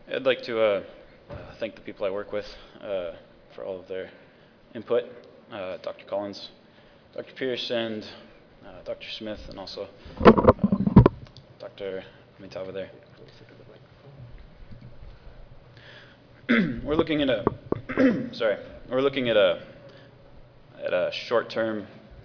I'd like to thank the people I work with for all of their input, Dr. Collins, Dr. Pierce, and Dr. Smith, and also Dr. Amitava there. We're looking at we're looking at a short-term.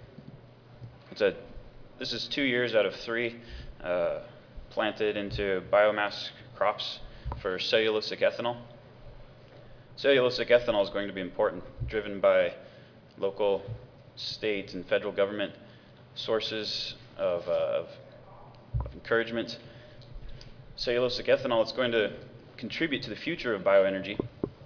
This is 2 years out of 3 planted into biomass crops for cellulosic ethanol. Cellulosic ethanol is going to be important, driven by local, state, and federal government sources of encouragement. Cellulosic ethanol is going to contribute to the future of bioenergy.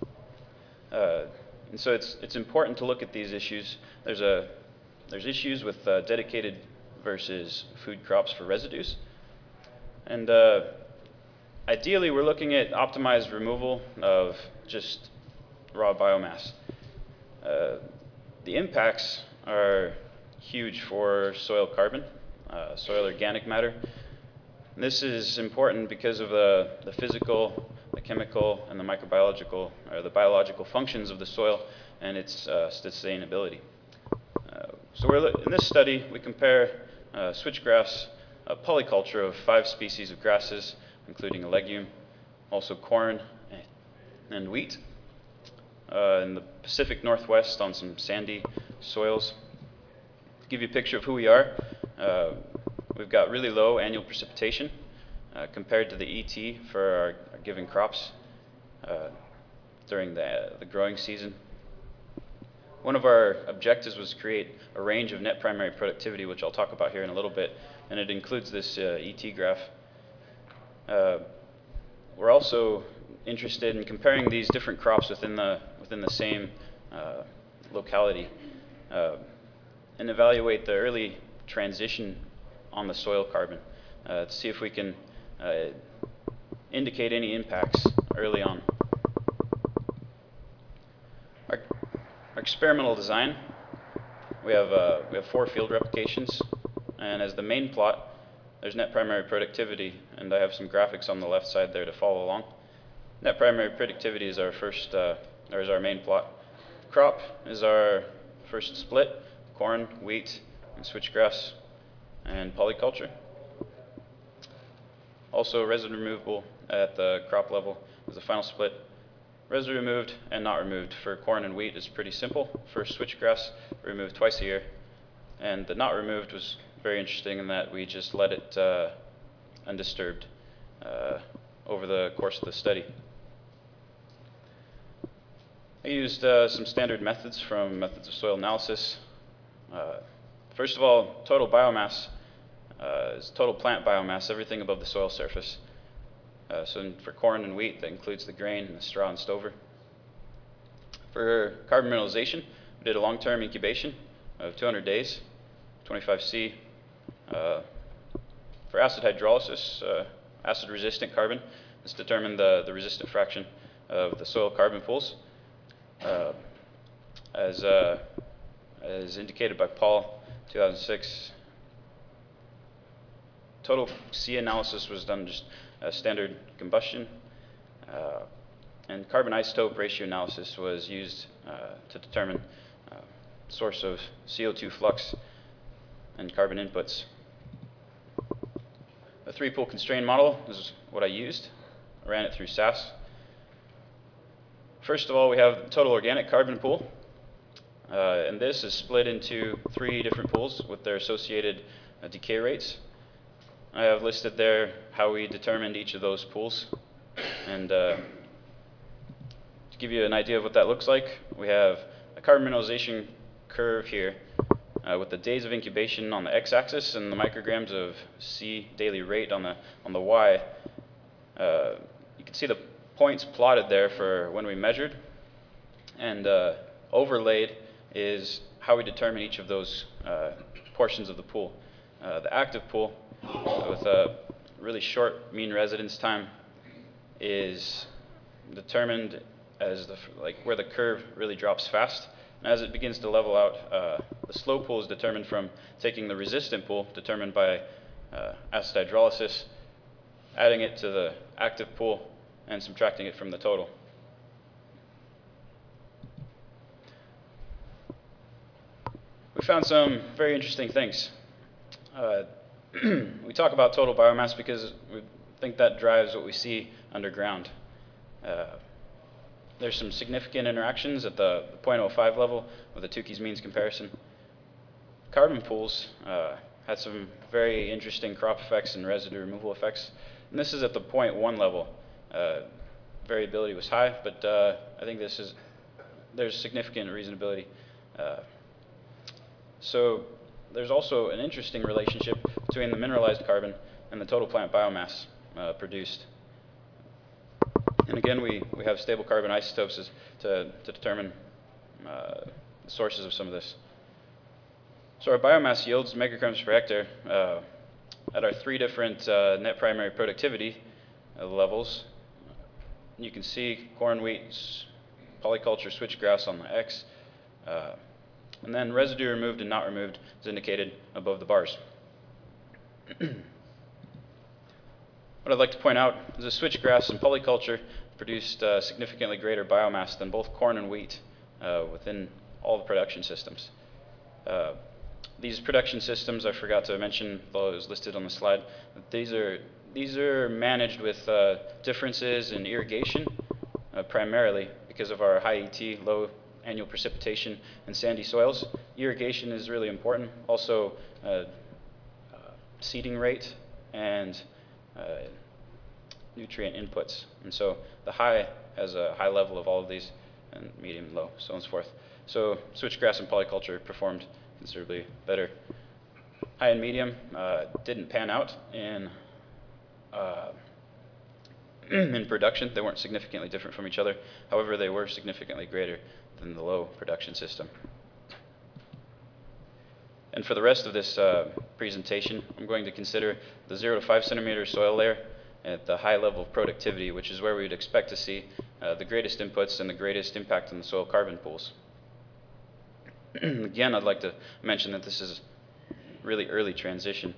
And so it's important to look at these issues. There's issues with dedicated versus food crops for residues. And ideally, we're looking at optimized removal of just raw biomass. The impacts are huge for soil carbon, soil organic matter. And this is important because of the physical, the chemical, and the microbiological, or the biological functions of the soil and its sustainability. So in this study, we compare switchgrass polyculture of 5 species of grasses, including a legume, also corn and wheat, in the Pacific Northwest on some sandy soils. To give you a picture of who we are, we've got really low annual precipitation compared to the ET for our given crops during the growing season. One of our objectives was to create a range of net primary productivity, which I'll talk about here in a little bit, and it includes this ET graph. We're also interested in comparing these different crops within the same locality and evaluate the early transition on the soil carbon to see if we can indicate any impacts early on. Our experimental design, we have 4 field replications, and as the main plot, there's net primary productivity, and I have some graphics on the left side there to follow along. Net primary productivity is our first, or is our main plot. Crop is our first split: corn, wheat, and switchgrass, and polyculture. Also, residue removable at the crop level is the final split. Residue removed and not removed for corn and wheat is pretty simple. First switchgrass removed twice a year, and the not removed was very interesting in that we just let it undisturbed over the course of the study. I used some standard methods from methods of soil analysis. First of all, total biomass is total plant biomass, everything above the soil surface. So for corn and wheat, that includes the grain and the straw and stover. For carbon mineralization, we did a long-term incubation of 200 days, 25C. For acid hydrolysis, acid-resistant carbon, this determined the resistant fraction of the soil carbon pools. As indicated by Paul, 2006, total C analysis was done just standard combustion, and carbon isotope ratio analysis was used to determine source of CO2 flux and carbon inputs. A 3-pool constrained model is what I used. I ran it through SAS. First of all, we have the total organic carbon pool, and this is split into 3 different pools with their associated decay rates. I have listed there how we determined each of those pools, and to give you an idea of what that looks like, we have a carbon mineralization curve here with the days of incubation on the x-axis and the micrograms of C daily rate on the y. You can see the points plotted there for when we measured, and overlaid is how we determine each of those portions of the pool. The active pool with a really short mean residence time is determined as where the curve really drops fast. And as it begins to level out, the slow pool is determined from taking the resistant pool, determined by acid hydrolysis, adding it to the active pool, and subtracting it from the total. We found some very interesting things. We talk about total biomass because we think that drives what we see underground. There's some significant interactions at the 0.05 level with the Tukey's means comparison. Carbon pools had some very interesting crop effects and residue removal effects. And this is at the 0.1 level. Variability was high, but I think there's significant reasonability. So there's also an interesting relationship between the mineralized carbon and the total plant biomass produced. And again, we have stable carbon isotopes to determine the sources of some of this. So our biomass yields, megagrams per hectare, at our 3 different net primary productivity levels. You can see corn, wheat, polyculture, switchgrass on the X. And then residue removed and not removed is indicated above the bars. What I'd like to point out is that switchgrass and polyculture produced significantly greater biomass than both corn and wheat within all the production systems. These production systems, I forgot to mention, though it was listed on the slide, these are managed with differences in irrigation, primarily because of our high ET, low annual precipitation, and sandy soils. Irrigation is really important. Also, seeding rate and nutrient inputs. And so the high has a high level of all of these, and medium and low, so on and so forth. So switchgrass and polyculture performed considerably better. High and medium didn't pan out in production. They weren't significantly different from each other. However, they were significantly greater than the low production system. And for the rest of this presentation, I'm going to consider the 0 to 5 centimeter soil layer at the high level of productivity, which is where we would expect to see the greatest inputs and the greatest impact on the soil carbon pools. Again, I'd like to mention that this is really early transition.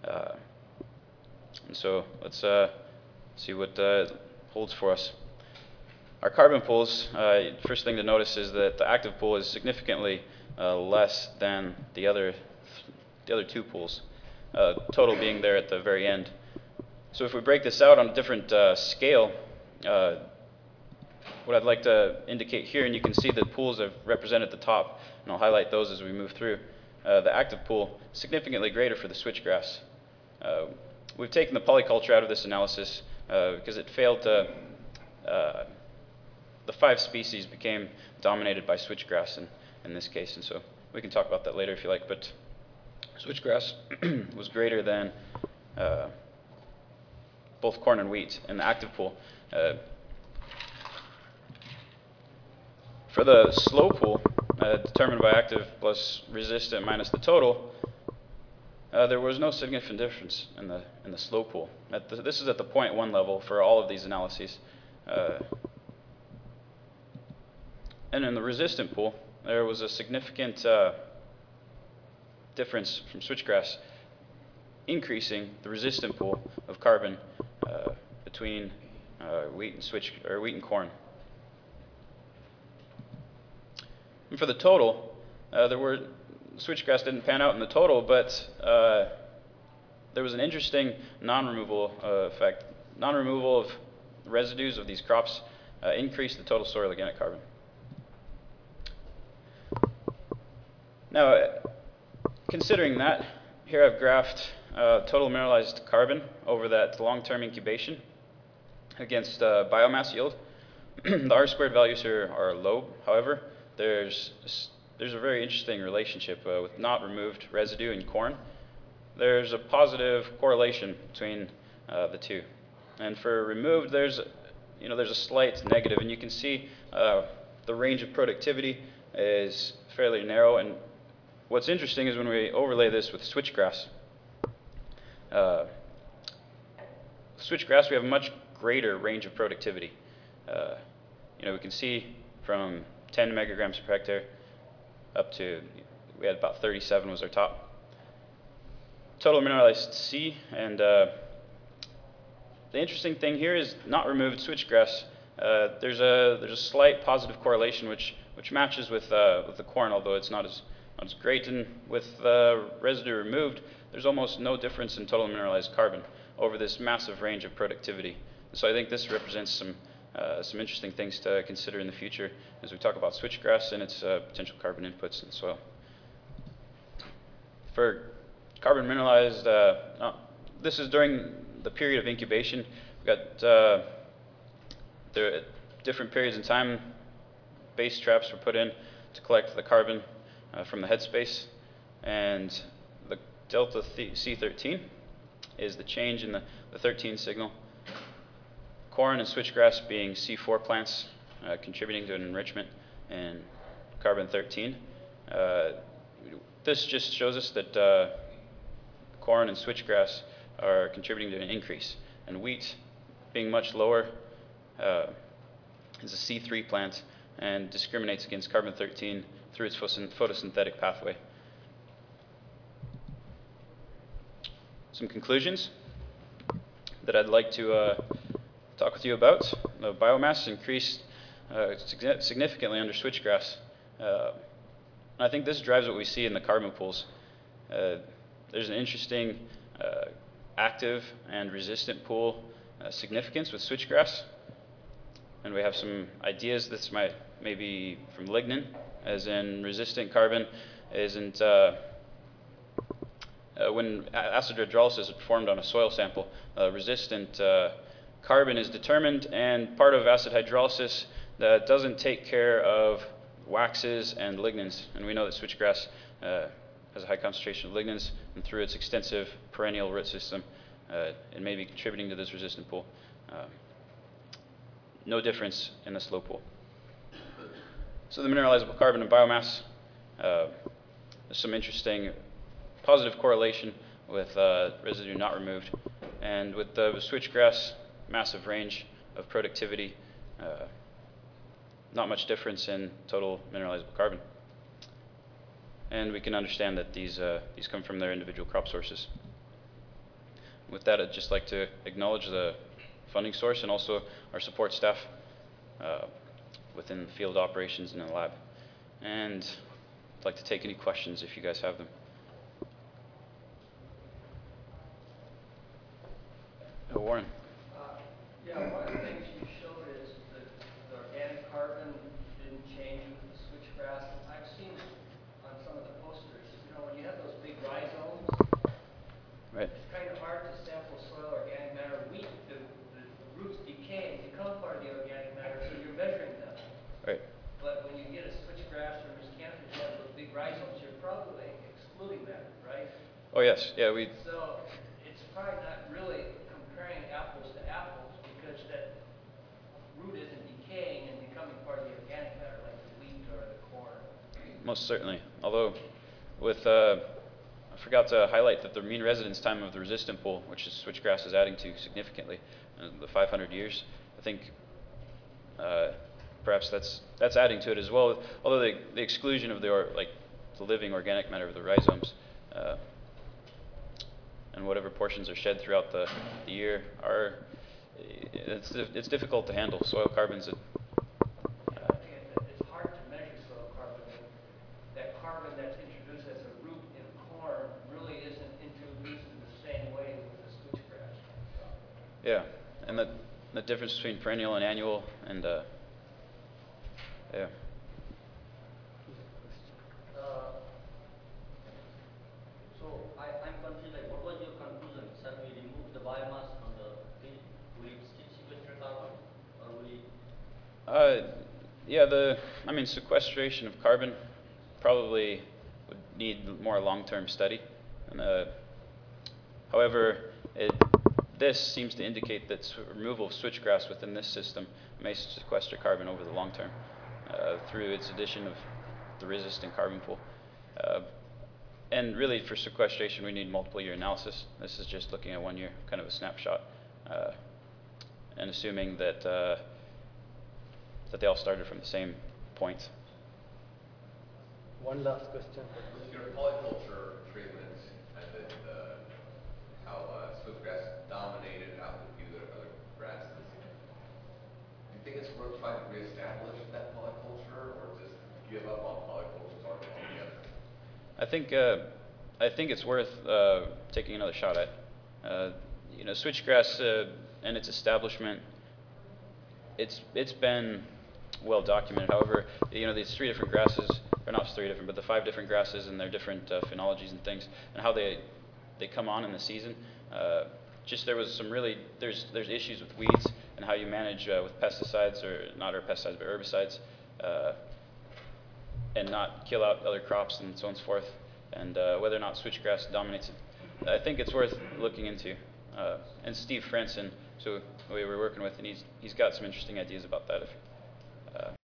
And so let's see what holds for us. Our carbon pools, first thing to notice is that the active pool is significantly less than the other 2 pools, total being there at the very end. So if we break this out on a different scale, what I'd like to indicate here, and you can see the pools I've represented at the top, and I'll highlight those as we move through. The active pool is significantly greater for the switchgrass. We've taken the polyculture out of this analysis because it failed to, the 5 species became dominated by switchgrass in this case, and so we can talk about that later if you like, but switchgrass was greater than both corn and wheat in the active pool. For the slow pool, determined by active plus resistant minus the total, there was no significant difference in the slow pool. This is at the 0.1 level for all of these analyses. And in the resistant pool, there was a significant difference from switchgrass, increasing the resistant pool of carbon between wheat and corn. And for the total, switchgrass didn't pan out in the total, but there was an interesting non-removal effect. Non-removal of residues of these crops increased the total soil organic carbon. Now, considering that, here I've graphed total mineralized carbon over that long-term incubation against biomass yield. The R-squared values here are low. However, there's a very interesting relationship with not removed residue in corn. There's a positive correlation between the two, and for removed, there's a slight negative, and you can see the range of productivity is fairly narrow. And what's interesting is when we overlay this with switchgrass. Switchgrass, we have a much greater range of productivity. We can see from 10 megagrams per hectare up to, we had about 37 was our top. Total mineralized C and the interesting thing here is not removed switchgrass. There's a slight positive correlation which matches with the corn, although it's not as great. And with residue removed, there's almost no difference in total mineralized carbon over this massive range of productivity. So I think this represents some interesting things to consider in the future as we talk about switchgrass and its potential carbon inputs in the soil. For carbon mineralized, this is during the period of incubation. We've got there different periods in time. Base traps were put in to collect the carbon from the headspace, and the delta C13 is the change in the 13 signal. Corn and switchgrass being C4 plants contributing to an enrichment in carbon 13. This just shows us that corn and switchgrass are contributing to an increase, and wheat being much lower is a C3 plant and discriminates against carbon 13 through its photosynthetic pathway. Some conclusions that I'd like to talk with you about. The biomass increased significantly under switchgrass. I think this drives what we see in the carbon pools. There's an interesting active and resistant pool significance with switchgrass. And we have some ideas. This might maybe from lignin, as in resistant carbon isn't when acid hydrolysis is performed on a soil sample, resistant carbon is determined, and part of acid hydrolysis that doesn't take care of waxes and lignins. And we know that switchgrass has a high concentration of lignins, and through its extensive perennial root system, it may be contributing to this resistant pool. No difference in the slow pool. So the mineralizable carbon and biomass, there's some interesting positive correlation with residue not removed. And with the switchgrass, massive range of productivity, not much difference in total mineralizable carbon. And we can understand that these come from their individual crop sources. With that, I'd just like to acknowledge the funding source and also our support staff within field operations and in the lab. And I'd like to take any questions if you guys have them. Warren. Yeah, one of the things you showed is that the organic carbon didn't change with the switchgrass. I've seen on some of the posters, when you have those big rhizomes, Right. It's kind of hard to sample soil organic matter. Wheat, the roots decay and become part of the organic matter, so you're measuring them. Right. But when you get a switchgrass or miscanthus, you have those big rhizomes, you're probably excluding that, right? Oh yes, yeah. So it's probably not really comparing apples to apples, because that root isn't decaying and becoming part of the organic matter like the wheat or the corn. Most certainly. Although, with I forgot to highlight that the mean residence time of the resistant pool, which is switchgrass, is adding to significantly in the 500 years. I think perhaps that's adding to it as well. Although the exclusion of the living organic matter of the rhizomes and whatever portions are shed throughout the year are it's difficult to handle. Soil carbon's It's hard to measure soil carbon. That carbon that's introduced as a root in corn really isn't introduced in the same way with the switchgrass. Yeah, and the difference between perennial and annual, and yeah. So I'm confused, like, what was your conclusion? Sir, we removed the biomass from the field. Will it still sequester carbon, or will it? Yeah, sequestration of carbon probably would need more long-term study. And, however, this seems to indicate that removal of switchgrass within this system may sequester carbon over the long term through its addition of the resistant carbon pool. And really, for sequestration, we need multiple year analysis. This is just looking at 1 year, kind of a snapshot, and assuming that that they all started from the same point. One last question. With your polyculture treatments and then how switchgrass dominated out of a few other think it's worth trying to reestablish that polyculture, or just give up on polyculture altogether? I think it's worth taking another shot at. You know, switchgrass and its establishment. It's been well documented. However, you know, these three different grasses, or not three different, but the five different grasses and their different phenologies and things, and how they come on in the season. Just there was some really there's issues with weeds and how you manage with pesticides, or not pesticides but herbicides, and not kill out other crops and so on and so forth. And whether or not switchgrass dominates it, I think it's worth looking into. And Steve Franson, so we were working with, and he's got some interesting ideas about that. If